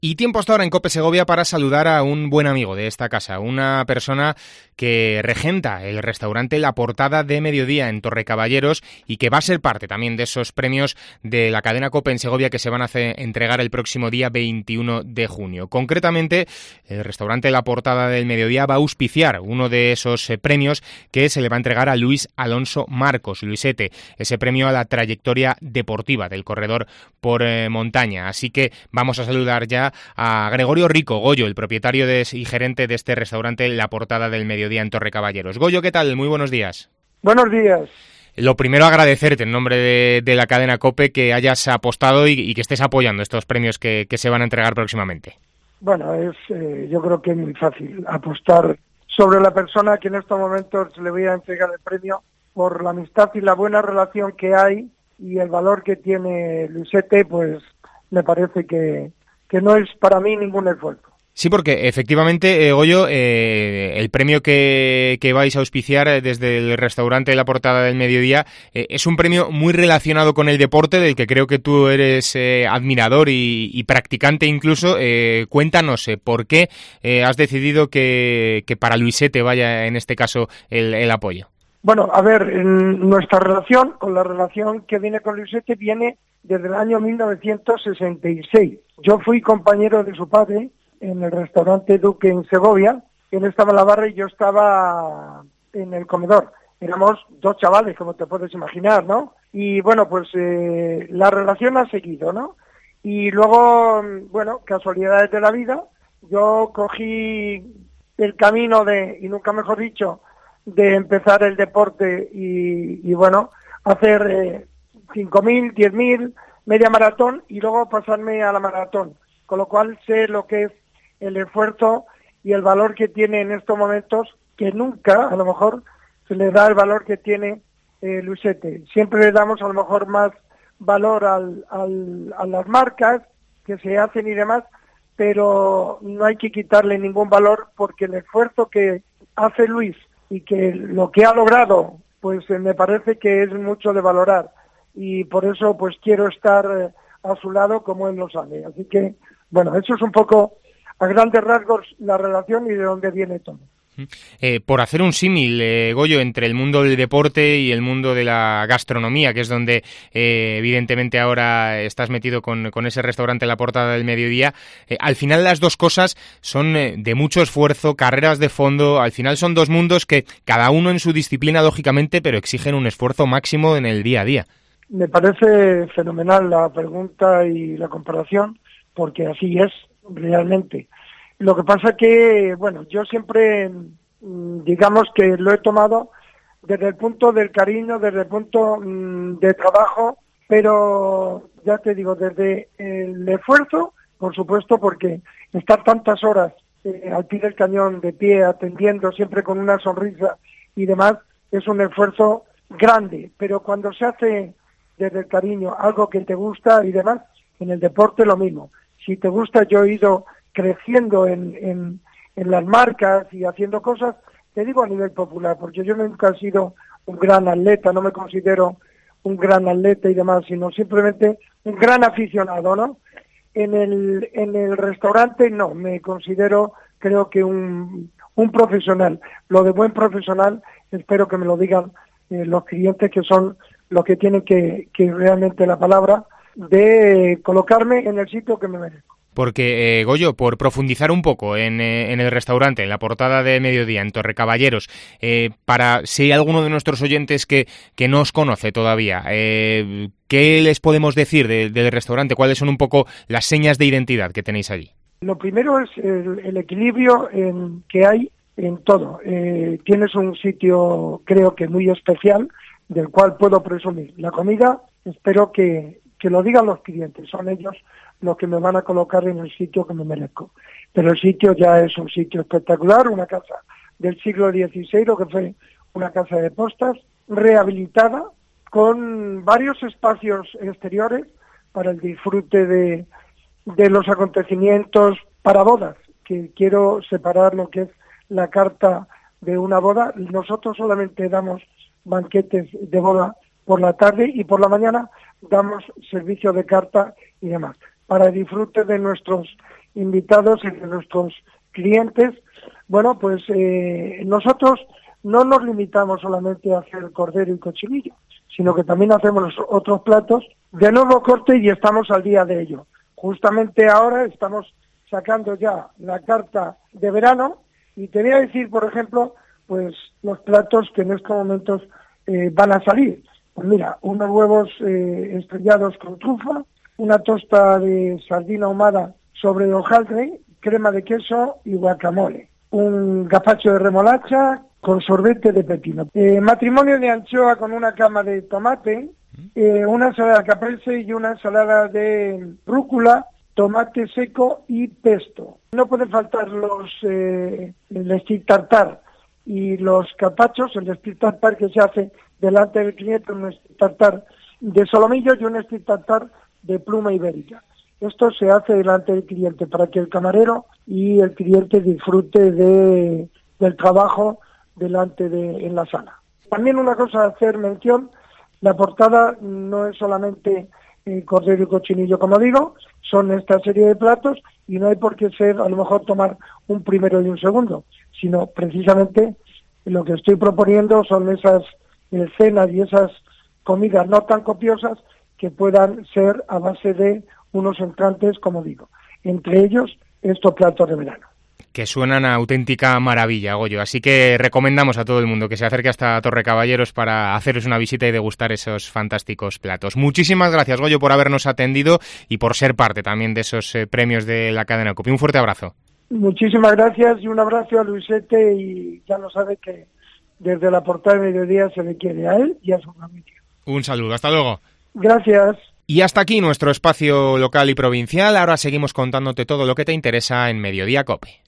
Y tiempo hasta ahora en COPE Segovia para saludar a un buen amigo de esta casa, una persona que regenta el restaurante La Portada de Mediodía en Torrecaballeros y que va a ser parte también de esos premios de la cadena COPE en Segovia que se van a entregar el próximo día 21 de junio. Concretamente, el restaurante La Portada del Mediodía va a auspiciar uno de esos premios que se le va a entregar a Luis Alonso Marcos, Luisete, ese premio a la trayectoria deportiva del corredor por montaña. Así que vamos a saludar ya a Gregorio Rico, Goyo, el propietario y gerente de este restaurante La Portada del Mediodía en Torrecaballeros. Goyo, ¿qué tal? Muy buenos días. Buenos días. Lo primero, agradecerte en nombre de la cadena COPE que hayas apostado y que estés apoyando estos premios que se van a entregar próximamente. Bueno, yo creo que es muy fácil apostar sobre la persona que en estos momentos le voy a entregar el premio por la amistad y la buena relación que hay y el valor que tiene Luisete, pues me parece que no es para mí ningún esfuerzo. Sí, porque efectivamente, Goyo, el premio que vais a auspiciar desde el restaurante La Portada del Mediodía es un premio muy relacionado con el deporte, del que creo que tú eres admirador y practicante incluso. Cuéntanos, ¿por qué has decidido que para Luisete vaya en este caso el apoyo? Bueno, a ver, nuestra relación, con la relación que viene con Luisete, viene desde el año 1966. Yo fui compañero de su padre en el restaurante Duque en Segovia. Él estaba en la barra y yo estaba en el comedor. Éramos dos chavales, como te puedes imaginar, ¿no? Y bueno, pues la relación ha seguido, ¿no? Y luego, bueno, casualidades de la vida, yo cogí el camino y nunca mejor dicho, de empezar el deporte y bueno, hacer 5.000, 10.000, media maratón y luego pasarme a la maratón, con lo cual sé lo que es el esfuerzo y el valor que tiene en estos momentos, que nunca a lo mejor se le da el valor que tiene Luisete. Siempre le damos a lo mejor más valor a las marcas que se hacen y demás, pero no hay que quitarle ningún valor porque el esfuerzo que hace Luis y que lo que ha logrado, pues me parece que es mucho de valorar y por eso pues quiero estar a su lado como él lo sabe. Así que, bueno, eso es un poco a grandes rasgos la relación y de dónde viene todo. Por hacer un símil, Goyo, entre el mundo del deporte y el mundo de la gastronomía, que es donde evidentemente ahora estás metido con ese restaurante La Portada del Mediodía, al final las dos cosas son de mucho esfuerzo, carreras de fondo, al final son dos mundos que cada uno en su disciplina, lógicamente, pero exigen un esfuerzo máximo en el día a día. Me parece fenomenal la pregunta y la comparación, porque así es realmente. Lo que pasa que, bueno, yo siempre, digamos que lo he tomado desde el punto del cariño, desde el punto de trabajo, pero ya te digo, desde el esfuerzo, por supuesto, porque estar tantas horas al pie del cañón, de pie, atendiendo, siempre con una sonrisa y demás, es un esfuerzo grande, pero cuando se hace desde el cariño, algo que te gusta y demás, en el deporte lo mismo. Si te gusta, yo he ido creciendo en las marcas y haciendo cosas, te digo a nivel popular, porque yo nunca he sido un gran atleta, no me considero un gran atleta y demás, sino simplemente un gran aficionado, ¿no? En el restaurante no, me considero, creo que un profesional. Lo de buen profesional, espero que me lo digan los clientes, que son los que tienen que realmente la palabra de colocarme en el sitio que me merezco. Porque, Goyo, por profundizar un poco en el restaurante, en La Portada de Mediodía, en Torrecaballeros, para si hay alguno de nuestros oyentes que no os conoce todavía, ¿qué les podemos decir del restaurante? ¿Cuáles son un poco las señas de identidad que tenéis allí? Lo primero es el equilibrio que hay en todo. Tienes un sitio, creo que muy especial, del cual puedo presumir. La comida, espero que lo digan los clientes, son ellos los que me van a colocar en el sitio que me merezco. Pero el sitio ya es un sitio espectacular, una casa del siglo XVI, lo que fue una casa de postas, rehabilitada, con varios espacios exteriores para el disfrute de los acontecimientos para bodas, que quiero separar lo que es la carta de una boda. Nosotros solamente damos banquetes de boda por la tarde y por la mañana damos servicio de carta y demás, para el disfrute de nuestros invitados entre nuestros clientes. Bueno, pues nosotros no nos limitamos solamente a hacer cordero y cochinillo, sino que también hacemos otros platos de nuevo corte y estamos al día de ello. Justamente ahora estamos sacando ya la carta de verano y te voy a decir, por ejemplo, pues los platos que en estos momentos van a salir. Pues mira, unos huevos estrellados con trufa, una tosta de sardina ahumada sobre hojaldre, crema de queso y guacamole, un gazpacho de remolacha con sorbete de pepino, matrimonio de anchoa con una cama de tomate, una ensalada caprese y una ensalada de rúcula, tomate seco y pesto. No pueden faltar el stick tartar y los carpachos, el stick tartar que se hace delante del cliente, un stick tartar de solomillo y un stick tartar de pluma ibérica. Esto se hace delante del cliente para que el camarero y el cliente disfrute del trabajo en la sala. También una cosa a hacer mención, la portada no es solamente cordero y cochinillo, como digo, son esta serie de platos y no hay por qué ser, a lo mejor tomar un primero y un segundo, sino precisamente lo que estoy proponiendo son esas cenas y esas comidas no tan copiosas que puedan ser a base de unos entrantes, como digo, entre ellos estos platos de verano. Que suenan a auténtica maravilla, Goyo. Así que recomendamos a todo el mundo que se acerque hasta Torrecaballeros para haceros una visita y degustar esos fantásticos platos. Muchísimas gracias, Goyo, por habernos atendido y por ser parte también de esos premios de la cadena COPE. Un fuerte abrazo. Muchísimas gracias y un abrazo a Luisete, y ya lo sabe que desde la portada de Mediodía se le quiere a él y a su familia. Un saludo, hasta luego. Gracias. Y hasta aquí nuestro espacio local y provincial. Ahora seguimos contándote todo lo que te interesa en Mediodía COPE.